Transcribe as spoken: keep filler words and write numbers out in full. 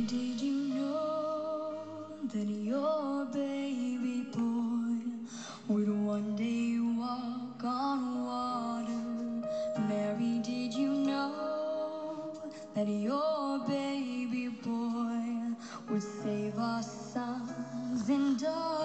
Did you know that your baby boy would one day walk on water? Mary, did you know that your baby boy would save our sons and daughters?